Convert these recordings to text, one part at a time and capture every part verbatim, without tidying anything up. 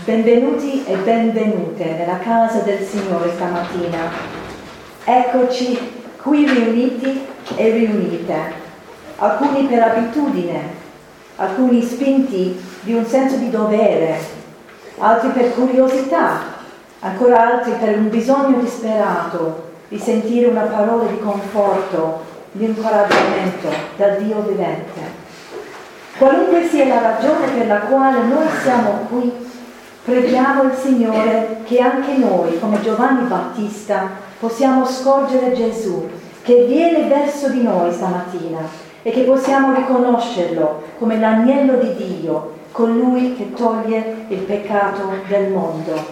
Benvenuti e benvenute nella casa del Signore stamattina. Eccoci qui riuniti e riunite, alcuni per abitudine, alcuni spinti di un senso di dovere, altri per curiosità, ancora altri per un bisogno disperato di sentire una parola di conforto, di incoraggiamento dal Dio vivente. Qualunque sia la ragione per la quale noi siamo qui, preghiamo il Signore che anche noi, come Giovanni Battista, possiamo scorgere Gesù che viene verso di noi stamattina e che possiamo riconoscerlo come l'agnello di Dio, colui che toglie il peccato del mondo.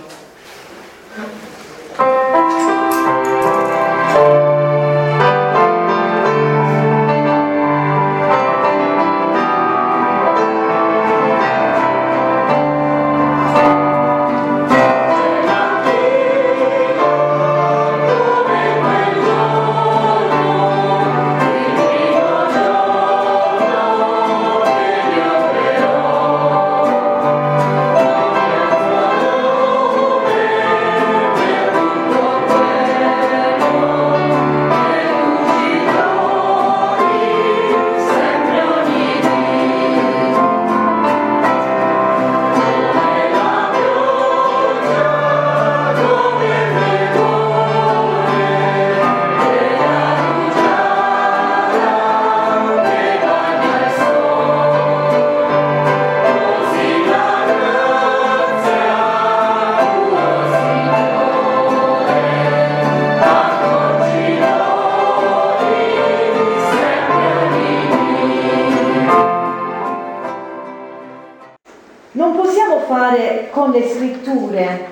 Con le scritture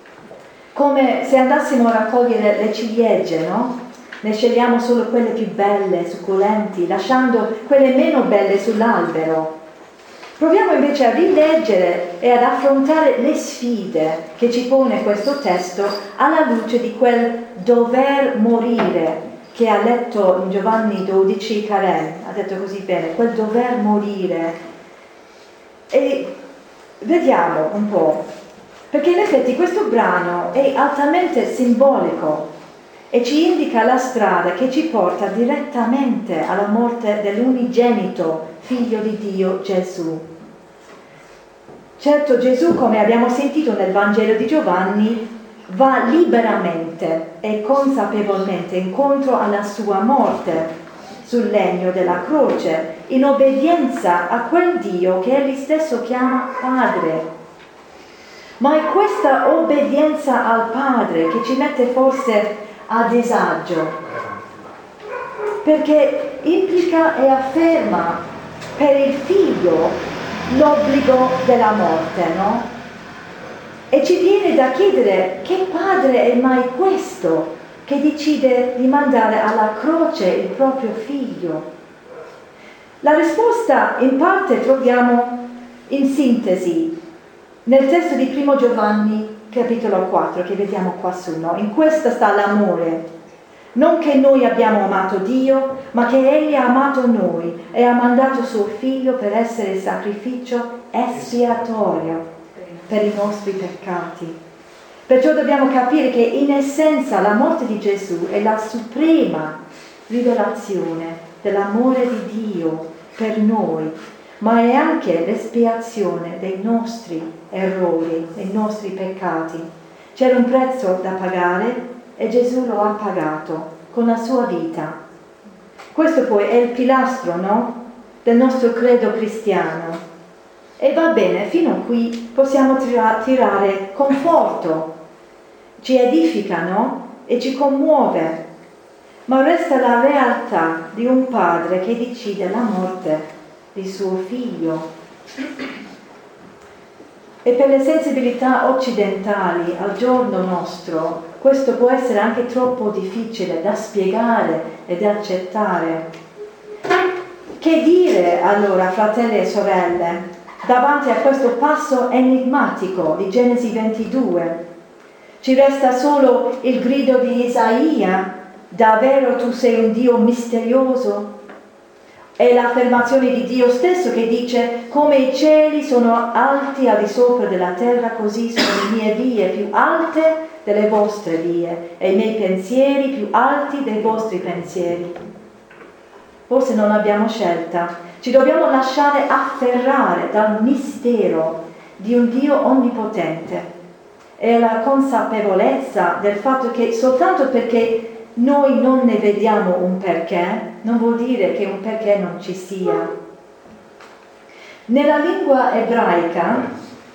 come se andassimo a raccogliere le ciliegie, no? Ne scegliamo solo quelle più belle, succulenti, lasciando quelle meno belle sull'albero. Proviamo invece a rileggere e ad affrontare le sfide che ci pone questo testo alla luce di quel dover morire che ha letto in Giovanni dodici Carel, ha detto così bene, quel dover morire. E vediamo un po', perché in effetti questo brano è altamente simbolico e ci indica la strada che ci porta direttamente alla morte dell'unigenito Figlio di Dio Gesù. Certo, Gesù, come abbiamo sentito nel Vangelo di Giovanni, va liberamente e consapevolmente incontro alla sua morte sul legno della croce, in obbedienza a quel Dio che egli stesso chiama Padre. Ma è questa obbedienza al Padre che ci mette forse a disagio, perché implica e afferma per il Figlio l'obbligo della morte, no? E ci viene da chiedere: che padre è mai questo che decide di mandare alla croce il proprio figlio? La risposta in parte troviamo in sintesi nel testo di primo Giovanni capitolo quattro che vediamo qua su, no? In questo sta l'amore, non che noi abbiamo amato Dio, ma che Egli ha amato noi e ha mandato suo figlio per essere il sacrificio espiatorio per i nostri peccati. Perciò dobbiamo capire che in essenza la morte di Gesù è la suprema rivelazione dell'amore di Dio per noi, ma è anche l'espiazione dei nostri errori, dei nostri peccati. C'era un prezzo da pagare e Gesù lo ha pagato con la sua vita. Questo poi è il pilastro, no? Del nostro credo cristiano. E va bene, fino a qui possiamo tira- tirare conforto, ci edifica, no? E ci commuove, ma resta la realtà di un padre che decide la morte di suo figlio. E per le sensibilità occidentali al giorno nostro questo può essere anche troppo difficile da spiegare e da accettare. Che dire allora, fratelli e sorelle, davanti a questo passo enigmatico di Genesi ventidue? Ci resta solo il grido di Isaia: davvero tu sei un Dio misterioso? È l'affermazione di Dio stesso che dice: come i cieli sono alti al di sopra della terra, così sono le mie vie più alte delle vostre vie e i miei pensieri più alti dei vostri pensieri. Forse non abbiamo scelta, ci dobbiamo lasciare afferrare dal mistero di un Dio onnipotente e la consapevolezza del fatto che soltanto perché noi non ne vediamo un perché, non vuol dire che un perché non ci sia. Nella lingua ebraica,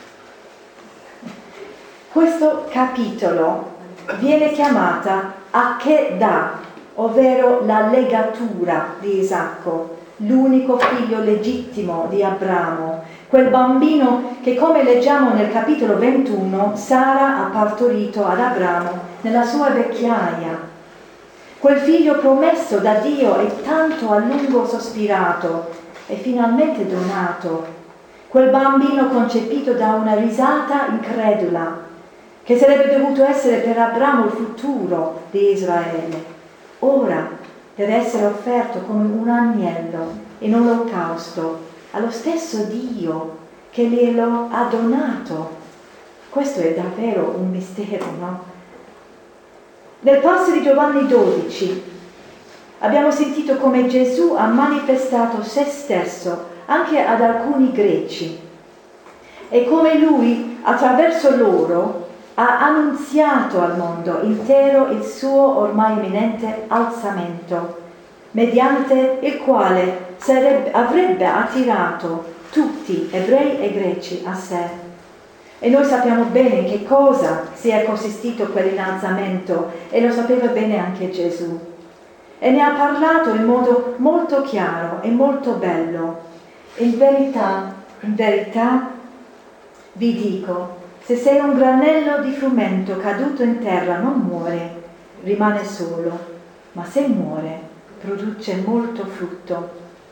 questo capitolo viene chiamata Akedah, ovvero la legatura di Isacco, l'unico figlio legittimo di Abramo, quel bambino che, come leggiamo nel capitolo ventuno, Sara ha partorito ad Abramo nella sua vecchiaia. Quel figlio promesso da Dio e tanto a lungo sospirato e finalmente donato. Quel bambino concepito da una risata incredula, che sarebbe dovuto essere per Abramo il futuro di Israele. Ora deve essere offerto come un agnello in olocausto allo stesso Dio che glielo ha donato. Questo è davvero un mistero, no? Nel passo di Giovanni dodici abbiamo sentito come Gesù ha manifestato se stesso anche ad alcuni greci e come lui, attraverso loro, ha annunziato al mondo intero il suo ormai imminente alzamento, mediante il quale sarebbe, avrebbe attirato tutti, ebrei e greci, a sé. E noi sappiamo bene in che cosa sia consistito quell'innalzamento e lo sapeva bene anche Gesù. E ne ha parlato in modo molto chiaro e molto bello. In verità, in verità vi dico, se sei un granello di frumento caduto in terra non muore, rimane solo, ma se muore produce molto frutto.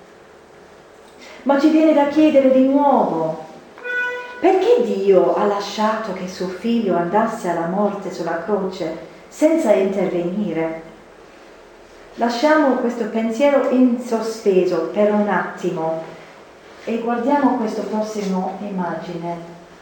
Ma ci viene da chiedere di nuovo, perché Dio ha lasciato che suo figlio andasse alla morte sulla croce senza intervenire? Lasciamo questo pensiero in sospeso per un attimo e guardiamo questa prossima immagine.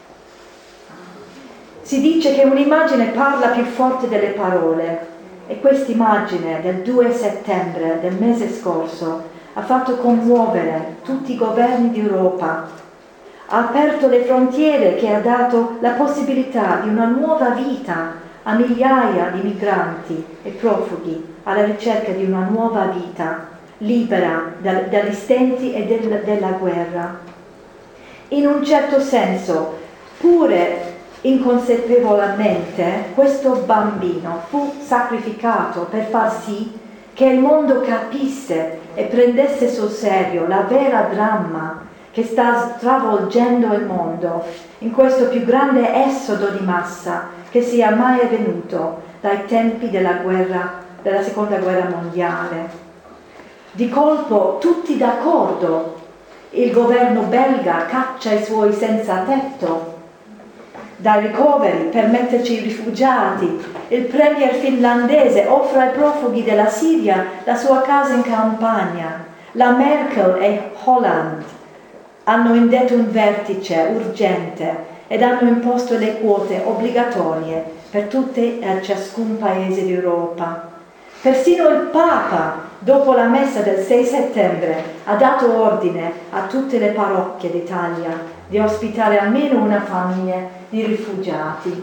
Si dice che un'immagine parla più forte delle parole e quest'immagine del due settembre del mese scorso ha fatto commuovere tutti i governi d'Europa. Ha aperto le frontiere, che ha dato la possibilità di una nuova vita a migliaia di migranti e profughi alla ricerca di una nuova vita libera dal, dagli stenti e del, della guerra. In un certo senso, pure inconsapevolmente, questo bambino fu sacrificato per far sì che il mondo capisse e prendesse sul serio la vera dramma che sta stravolgendo il mondo in questo più grande esodo di massa che sia mai avvenuto dai tempi della guerra, della seconda guerra mondiale. Di colpo, tutti d'accordo, il governo belga caccia i suoi senza tetto dai ricoveri per metterci i rifugiati, il premier finlandese offre ai profughi della Siria la sua casa in campagna, la Merkel e Holland hanno indetto un vertice urgente ed hanno imposto le quote obbligatorie per tutti e ciascun paese d'Europa. Persino il Papa, dopo la messa del sei settembre, ha dato ordine a tutte le parrocchie d'Italia di ospitare almeno una famiglia di rifugiati.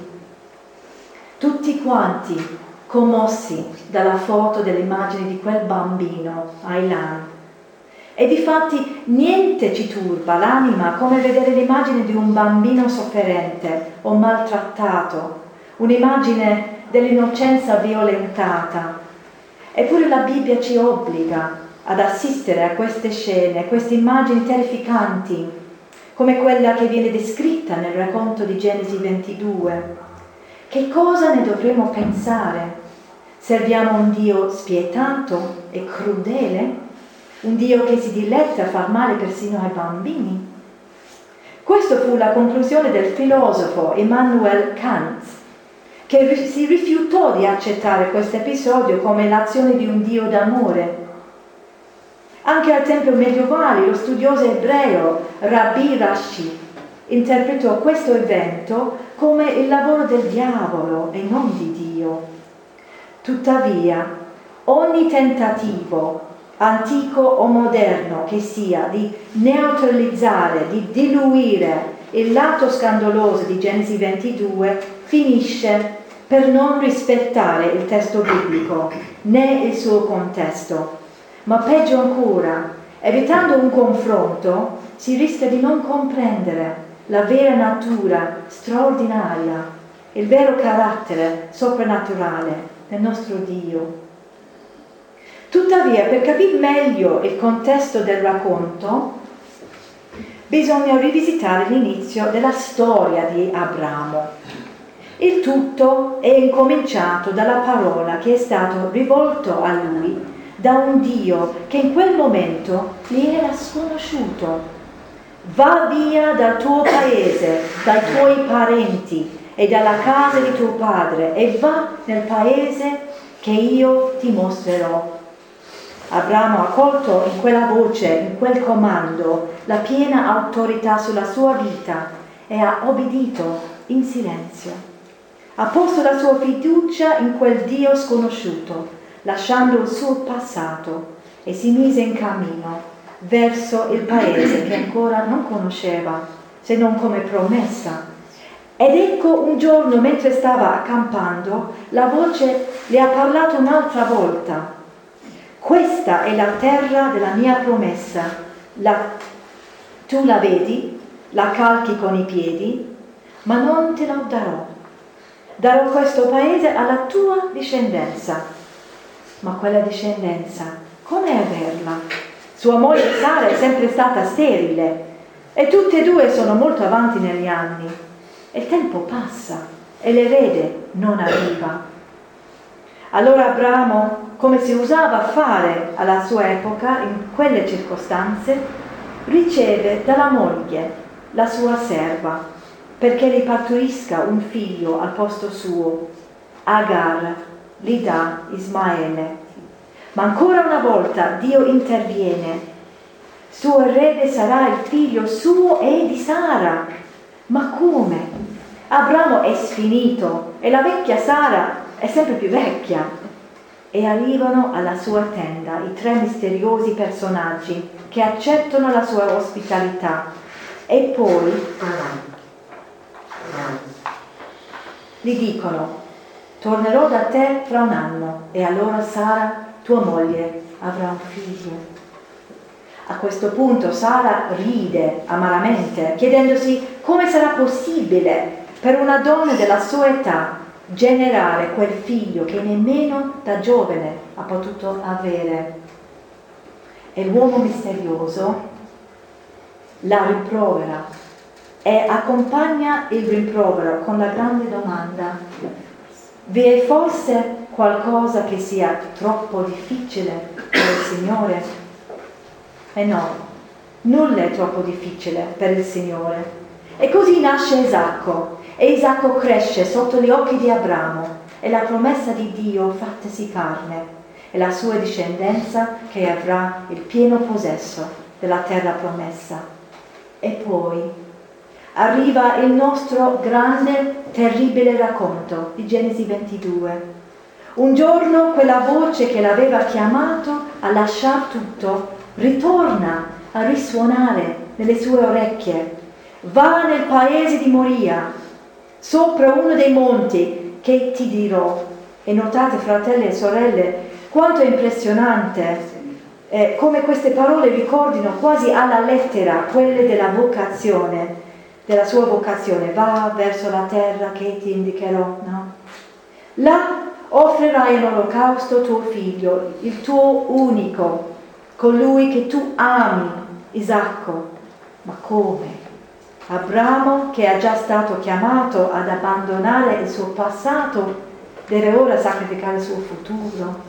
Tutti quanti commossi dalla foto dell'immagine di quel bambino, Aylan. E difatti niente ci turba l'anima come vedere l'immagine di un bambino sofferente o maltrattato, un'immagine dell'innocenza violentata. Eppure la Bibbia ci obbliga ad assistere a queste scene, a queste immagini terrificanti, come quella che viene descritta nel racconto di Genesi ventidue. Che cosa ne dovremmo pensare? Serviamo un Dio spietato e crudele? Un Dio che si diletta a far male persino ai bambini? Questa fu la conclusione del filosofo Immanuel Kant, che si rifiutò di accettare questo episodio come l'azione di un Dio d'amore. Anche al tempo medievale lo studioso ebreo Rabbi Rashi interpretò questo evento come il lavoro del diavolo e non di Dio. Tuttavia, ogni tentativo, antico o moderno che sia, di neutralizzare, di diluire il lato scandaloso di Genesi ventidue finisce per non rispettare il testo biblico né il suo contesto. Ma peggio ancora, evitando un confronto, si rischia di non comprendere la vera natura straordinaria, il vero carattere soprannaturale del nostro Dio. Tuttavia, per capire meglio il contesto del racconto, bisogna rivisitare l'inizio della storia di Abramo. Il tutto è incominciato dalla parola che è stato rivolto a lui da un Dio che in quel momento gli era sconosciuto. Va via dal tuo paese, dai tuoi parenti e dalla casa di tuo padre e va nel paese che io ti mostrerò. Abramo ha colto in quella voce, in quel comando, la piena autorità sulla sua vita e ha obbedito in silenzio. Ha posto la sua fiducia in quel Dio sconosciuto, lasciando il suo passato, e si mise in cammino verso il paese che ancora non conosceva, se non come promessa. Ed ecco un giorno, mentre stava accampando, la voce le ha parlato un'altra volta. Questa è la terra della mia promessa. La, tu la vedi, la calchi con i piedi, ma non te la darò. Darò questo paese alla tua discendenza. Ma quella discendenza, come averla? Sua moglie Sara è sempre stata sterile e tutte e due sono molto avanti negli anni. Il tempo passa e l'erede non arriva. Allora Abramo, come si usava fare alla sua epoca in quelle circostanze, riceve dalla moglie la sua serva perché gli partorisca un figlio al posto suo. Agar gli dà Ismaele. Ma ancora una volta Dio interviene. Suo erede sarà il figlio suo e di Sara. Ma come? Abramo è sfinito e la vecchia Sara è sempre più vecchia. E arrivano alla sua tenda i tre misteriosi personaggi che accettano la sua ospitalità. E poi gli dicono: tornerò da te fra un anno e allora Sara, tua moglie, avrà un figlio. A questo punto Sara ride amaramente, chiedendosi come sarà possibile per una donna della sua età generare quel figlio che nemmeno da giovane ha potuto avere. E l'uomo misterioso la rimprovera e accompagna il rimprovero con la grande domanda: vi è forse qualcosa che sia troppo difficile per il Signore? E no, nulla è troppo difficile per il Signore. E così nasce Isacco, e Isacco cresce sotto gli occhi di Abramo, e la promessa di Dio fattasi carne, e la sua discendenza che avrà il pieno possesso della terra promessa. E poi arriva il nostro grande, terribile racconto di Genesi ventidue. Un giorno quella voce che l'aveva chiamato a lasciar tutto ritorna a risuonare nelle sue orecchie. Va nel paese di Moria, sopra uno dei monti che ti dirò. E notate, fratelli e sorelle, quanto è impressionante eh, come queste parole ricordino quasi alla lettera quelle della vocazione, della sua vocazione. Va verso la terra che ti indicherò, no? Là offrirai in olocausto tuo figlio, il tuo unico, colui che tu ami, Isacco. Ma come? Abramo, che è già stato chiamato ad abbandonare il suo passato, deve ora sacrificare il suo futuro.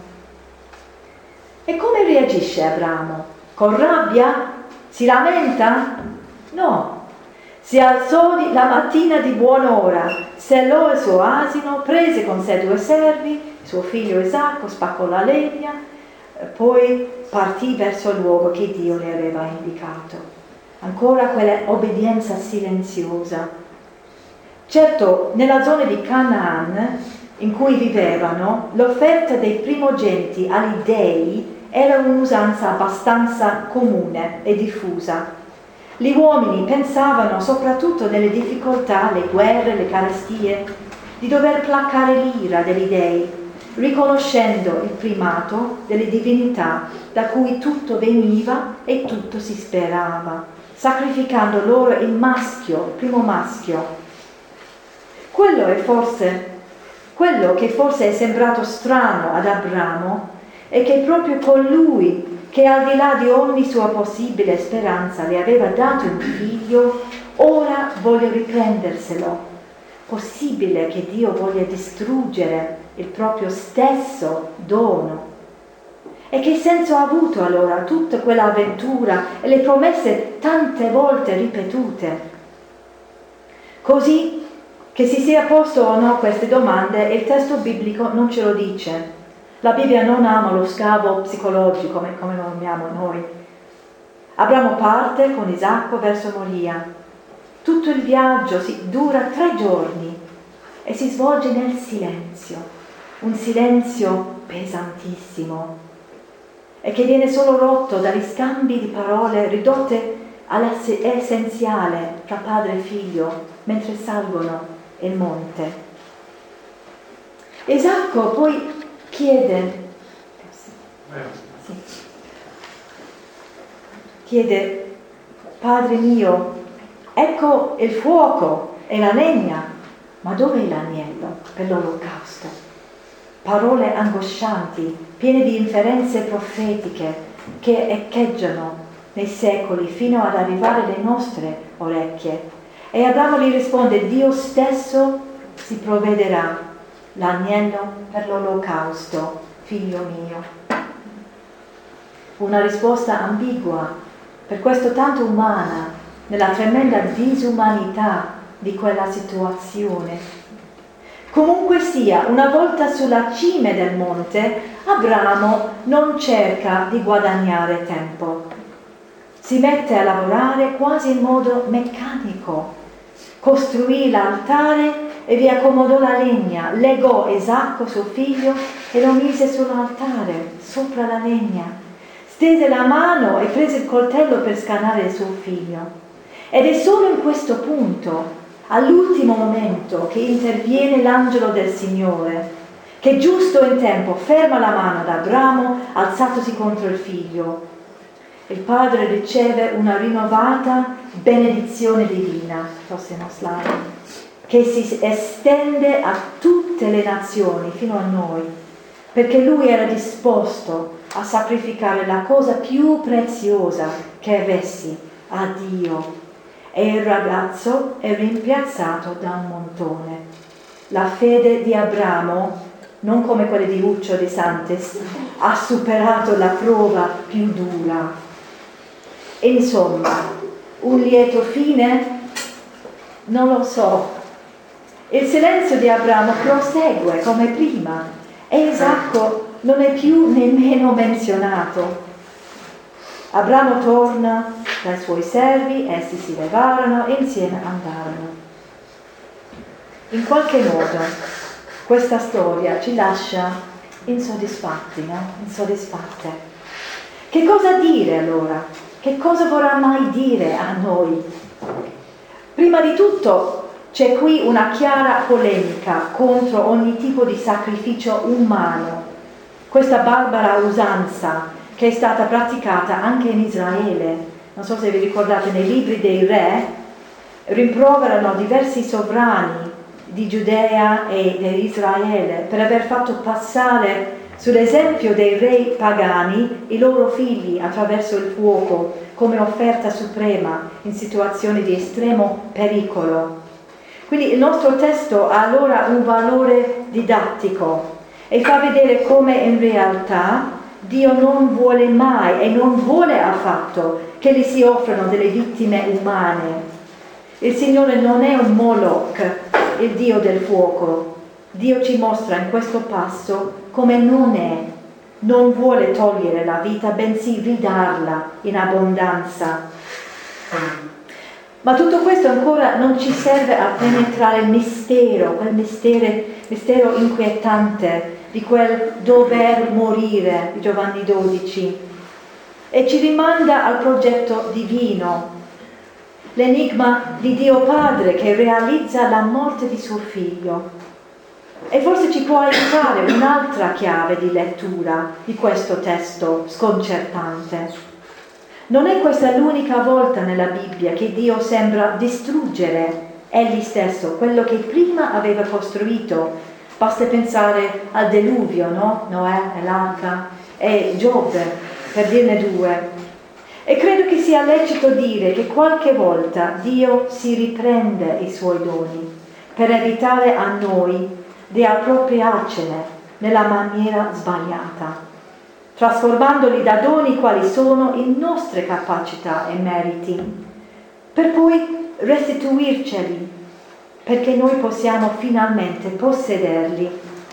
E come reagisce Abramo? Con rabbia? Si lamenta? No. Si alzò la mattina di buon'ora, sellò il suo asino, prese con sé due servi, suo figlio Isacco, spaccò la legna, poi partì verso il luogo che Dio le aveva indicato. Ancora quella obbedienza silenziosa. Certo, nella zona di Canaan in cui vivevano, l'offerta dei primogeniti agli dei era un'usanza abbastanza comune e diffusa. Gli uomini pensavano, soprattutto nelle difficoltà, le guerre, le carestie, di dover placare l'ira degli dei, riconoscendo il primato delle divinità da cui tutto veniva e tutto si sperava, sacrificando loro il maschio, il primo maschio. Quello è forse, quello che forse è sembrato strano ad Abramo è che proprio colui che al di là di ogni sua possibile speranza le aveva dato un figlio, ora vuole riprenderselo. Possibile che Dio voglia distruggere il proprio stesso dono? E che senso ha avuto allora tutta quell'avventura e le promesse tante volte ripetute? Così che si sia posto o no queste domande, il testo biblico non ce lo dice. La Bibbia non ama lo scavo psicologico, come, come lo amiamo noi. Abramo parte con Isacco verso Moria. Tutto il viaggio si, dura tre giorni e si svolge nel silenzio, un silenzio pesantissimo e che viene solo rotto dagli scambi di parole ridotte all'essenziale tra padre e figlio mentre salgono il monte. Isacco poi chiede, sì, chiede, Padre mio, ecco il fuoco e la legna, ma dov'è l'agnello per l'olocausto? Parole angoscianti, piene di inferenze profetiche che echeggiano nei secoli fino ad arrivare alle nostre orecchie. E Abramo gli risponde, Dio stesso si provvederà l'agnello per l'olocausto, figlio mio. Una risposta ambigua, per questo tanto umana, nella tremenda disumanità di quella situazione. Comunque sia, una volta sulla cima del monte, Abramo non cerca di guadagnare tempo. Si mette a lavorare quasi in modo meccanico. Costruì l'altare e vi accomodò la legna, legò Isacco suo figlio e lo mise sull'altare, sopra la legna. Stese la mano e prese il coltello per scannare il suo figlio. Ed è solo in questo punto, all'ultimo momento, che interviene l'angelo del Signore, che giusto in tempo ferma la mano ad Abramo alzatosi contro il figlio. Il padre riceve una rinnovata benedizione divina, prossimo slide, che si estende a tutte le nazioni fino a noi, perché lui era disposto a sacrificare la cosa più preziosa che avessi a Dio, e il ragazzo è rimpiazzato da un montone. La fede di Abramo, non come quella di Uccio di Santis, ha superato la prova più dura. Insomma, un lieto fine? Non lo so. Il silenzio di Abramo prosegue come prima e Isacco non è più nemmeno menzionato. Abramo torna dai suoi servi, essi si levarono e insieme andarono. In qualche modo questa storia ci lascia insoddisfatti, no? Insoddisfatte. Che cosa dire allora? Che cosa vorrà mai dire a noi? Prima di tutto c'è qui una chiara polemica contro ogni tipo di sacrificio umano, questa barbara usanza che è stata praticata anche in Israele. Non so se vi ricordate, nei libri dei re rimproverano diversi sovrani di Giudea e di Israele per aver fatto passare sull'esempio dei re pagani i loro figli attraverso il fuoco come offerta suprema in situazioni di estremo pericolo. Quindi il nostro testo ha allora un valore didattico e fa vedere come in realtà Dio non vuole mai e non vuole affatto che gli si offrano delle vittime umane. Il Signore non è un Moloch, il Dio del fuoco. Dio ci mostra in questo passo come non è. non vuole togliere la vita, bensì ridarla in abbondanza. Ma tutto questo ancora non ci serve a penetrare il mistero, quel mistero, mistero inquietante di quel dover morire di Giovanni dodici, e ci rimanda al progetto divino, l'enigma di Dio Padre che realizza la morte di suo figlio. E forse ci può aiutare un'altra chiave di lettura di questo testo sconcertante. Non è questa l'unica volta nella Bibbia che Dio sembra distruggere Egli stesso, quello che prima aveva costruito. Basta pensare al deluvio, no? Noè e l'arca e Giobbe, per dirne due. E credo che sia lecito dire che qualche volta Dio si riprende i suoi doni per evitare a noi di appropriarcene nella maniera sbagliata, trasformandoli da doni quali sono in nostre capacità e meriti, per poi restituirceli, perché noi possiamo finalmente possederli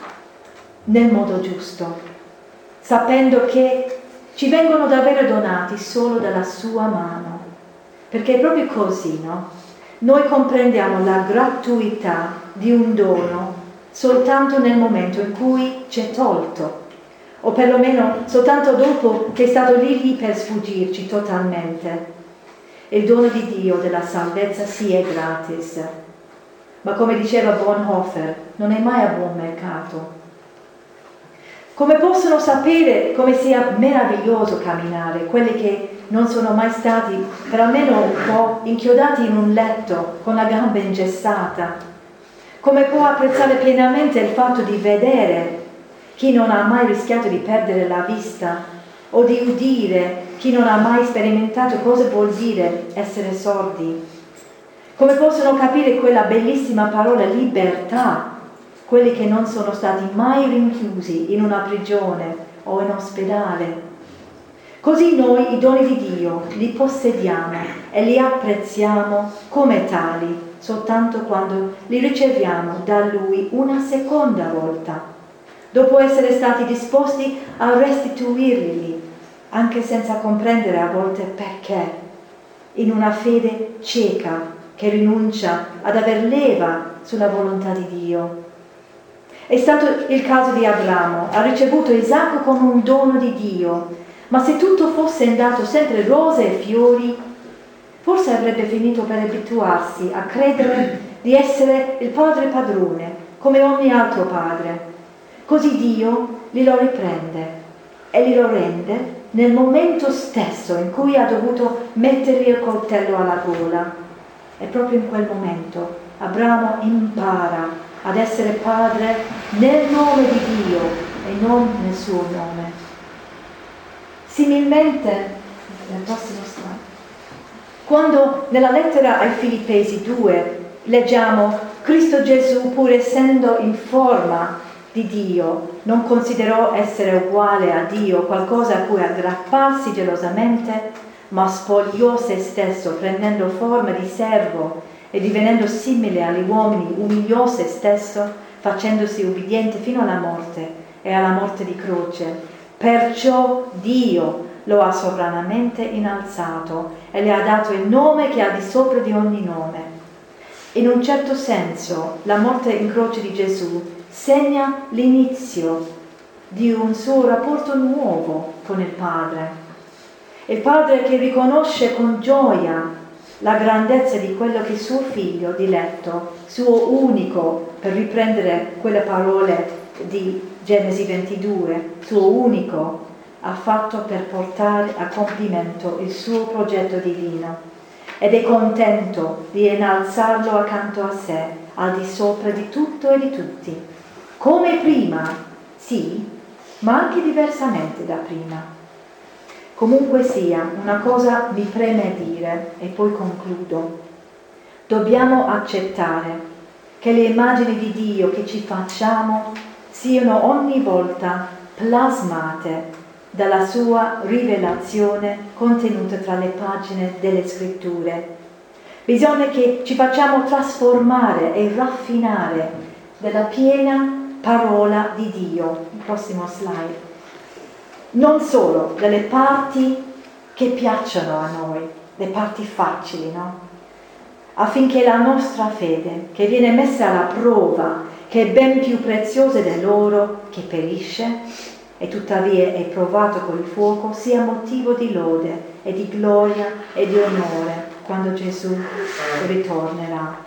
nel modo giusto, sapendo che ci vengono davvero donati solo dalla sua mano, perché è proprio così, no? Noi comprendiamo la gratuità di un dono soltanto nel momento in cui ci è tolto, o perlomeno soltanto dopo che è stato lì lì per sfuggirci totalmente. Il dono di Dio della salvezza sì è gratis, ma come diceva Bonhoeffer, non è mai a buon mercato. Come possono sapere come sia meraviglioso camminare quelli che non sono mai stati per almeno un po' inchiodati in un letto con la gamba ingessata? Come può apprezzare pienamente il fatto di vedere chi non ha mai rischiato di perdere la vista, o di udire chi non ha mai sperimentato cosa vuol dire essere sordi? Come possono capire quella bellissima parola libertà quelli che non sono stati mai rinchiusi in una prigione o in ospedale? Così noi i doni di Dio li possediamo e li apprezziamo come tali soltanto quando li riceviamo da Lui una seconda volta, dopo essere stati disposti a restituirli, anche senza comprendere a volte perché, in una fede cieca che rinuncia ad aver leva sulla volontà di Dio. È stato il caso di Abramo, ha ricevuto Isacco come un dono di Dio, ma se tutto fosse andato sempre rose e fiori, forse avrebbe finito per abituarsi a credere di essere il padre padrone, come ogni altro padre. Così Dio glielo riprende e glielo rende nel momento stesso in cui ha dovuto mettergli il coltello alla gola. E proprio in quel momento Abramo impara ad essere padre nel nome di Dio e non nel suo nome. Similmente, nel prossimo slide, quando nella lettera ai Filippesi due leggiamo Cristo Gesù, pur essendo in forma di Dio, non considerò essere uguale a Dio qualcosa a cui aggrapparsi gelosamente, ma spogliò se stesso, prendendo forma di servo e divenendo simile agli uomini, umiliò se stesso, facendosi ubbidiente fino alla morte e alla morte di croce. Perciò Dio lo ha sovranamente innalzato e le ha dato il nome che ha di sopra di ogni nome. In un certo senso, la morte in croce di Gesù segna l'inizio di un suo rapporto nuovo con il Padre. Il Padre che riconosce con gioia la grandezza di quello che suo figlio diletto, suo unico, per riprendere quelle parole di Genesi ventidue, suo unico, ha fatto per portare a compimento il suo progetto divino, ed è contento di innalzarlo accanto a sé, al di sopra di tutto e di tutti, come prima, sì, ma anche diversamente da prima. Comunque sia, una cosa mi preme dire, e poi concludo. Dobbiamo accettare che le immagini di Dio che ci facciamo siano ogni volta plasmate dalla sua rivelazione contenuta tra le pagine delle Scritture. Bisogna che ci facciamo trasformare e raffinare dalla piena parola di Dio. Il prossimo slide. non solo delle parti che piacciono a noi, le parti facili, no? Affinché la nostra fede, che viene messa alla prova, che è ben più preziosa dell'oro che perisce e tuttavia è provato col fuoco, sia motivo di lode e di gloria e di onore quando Gesù ritornerà.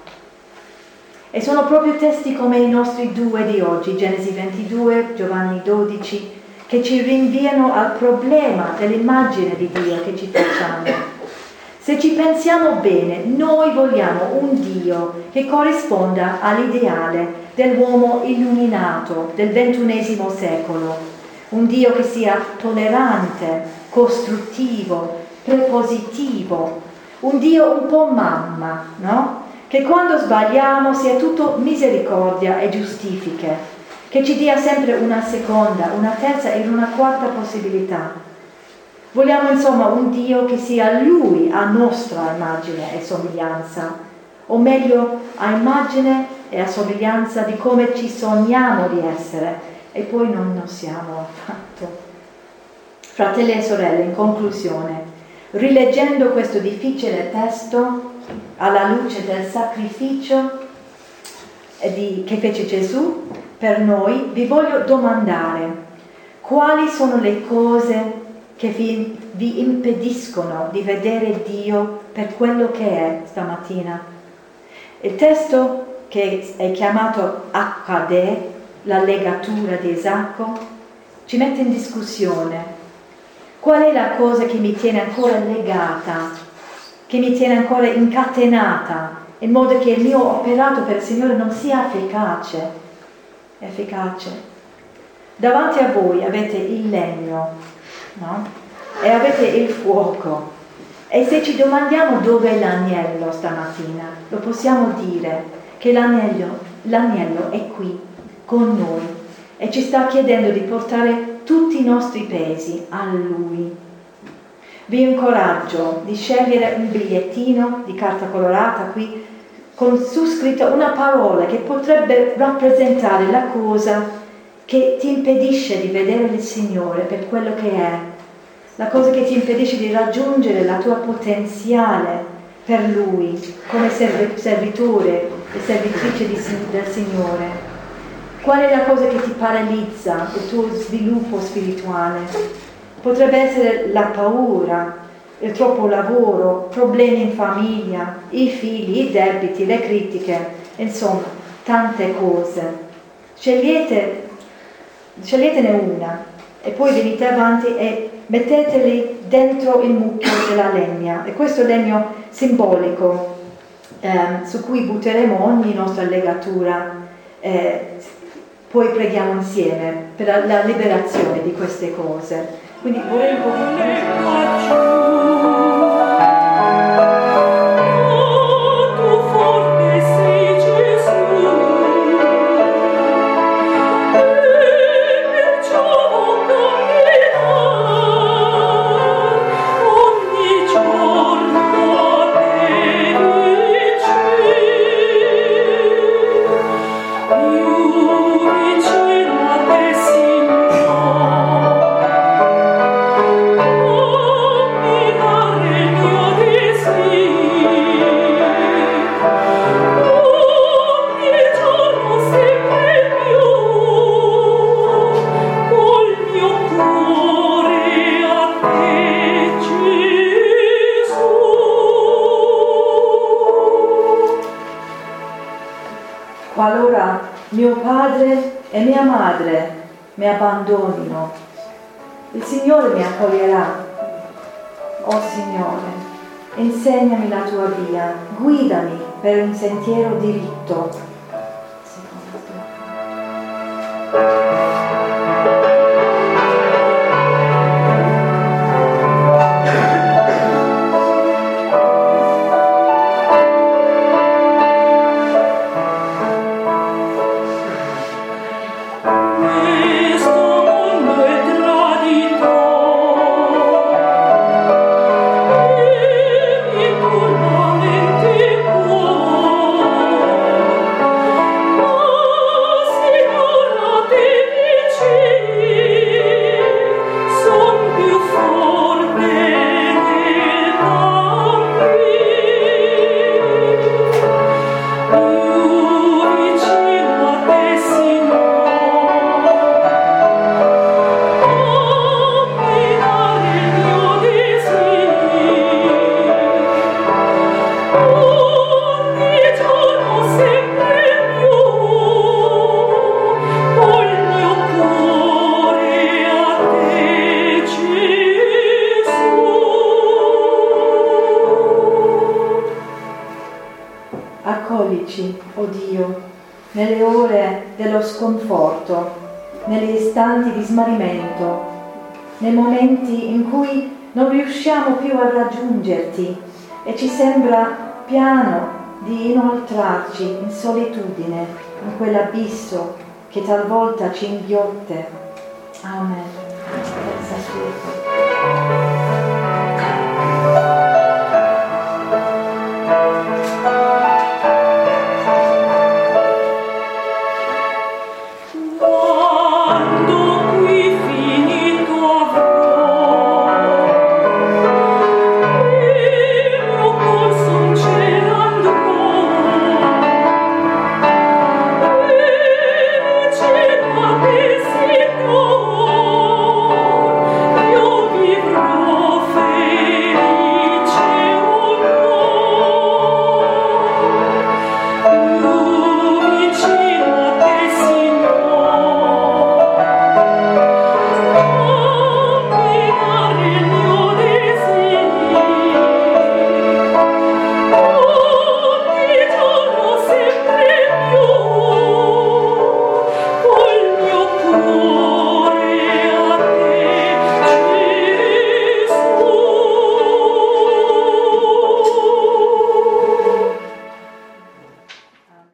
E sono proprio testi come i nostri due di oggi, Genesi ventidue, Giovanni dodici, che ci rinviano al problema dell'immagine di Dio che ci facciamo. Se ci pensiamo bene, noi vogliamo un Dio che corrisponda all'ideale dell'uomo illuminato del ventunesimo secolo, un Dio che sia tollerante, costruttivo, prepositivo, un Dio un po' mamma, no? Che quando sbagliamo sia tutto misericordia e giustifiche, che ci dia sempre una seconda, una terza e una quarta possibilità. Vogliamo insomma un Dio che sia Lui a nostra immagine e somiglianza, o meglio a immagine e a somiglianza di come ci sogniamo di essere e poi non lo siamo affatto. Fratelli e sorelle, in conclusione, rileggendo questo difficile testo alla luce del sacrificio di, che fece Gesù per noi, vi voglio domandare quali sono le cose che vi, vi impediscono di vedere Dio per quello che è stamattina. Il testo che è chiamato acca de, la legatura di Isacco, ci mette in discussione qual è la cosa che mi tiene ancora legata, che mi tiene ancora incatenata, in modo che il mio operato per il Signore non sia efficace. efficace. Davanti a voi avete il legno, no? E avete il fuoco. E se ci domandiamo dove è l'agnello stamattina, lo possiamo dire che l'agnello, l'agnello è qui con noi e ci sta chiedendo di portare tutti i nostri pesi a Lui. Vi incoraggio di scegliere un bigliettino di carta colorata qui con su scritto una parola che potrebbe rappresentare la cosa che ti impedisce di vedere il Signore per quello che è, la cosa che ti impedisce di raggiungere la tua potenziale per Lui come servitore e servitrice di, del Signore. Qual è la cosa che ti paralizza il tuo sviluppo spirituale? Potrebbe essere la paura, il troppo lavoro, problemi in famiglia, i figli, i debiti, le critiche, insomma, tante cose. Scegliete, sceglietene una e poi venite avanti e metteteli dentro il mucchio della legna. E questo legno simbolico eh, su cui butteremo ogni nostra legatura. Eh, poi preghiamo insieme per la, la liberazione di queste cose. Quindi vorrei un po' mio padre e mia madre mi abbandonino, il Signore mi accoglierà. Oh Signore, insegnami la tua via, guidami per un sentiero diritto. Sì, Dio, nelle ore dello sconforto, negli istanti di smarrimento, nei momenti in cui non riusciamo più a raggiungerti e ci sembra piano di inoltrarci in solitudine, in quell'abisso che talvolta ci inghiotte. Amen.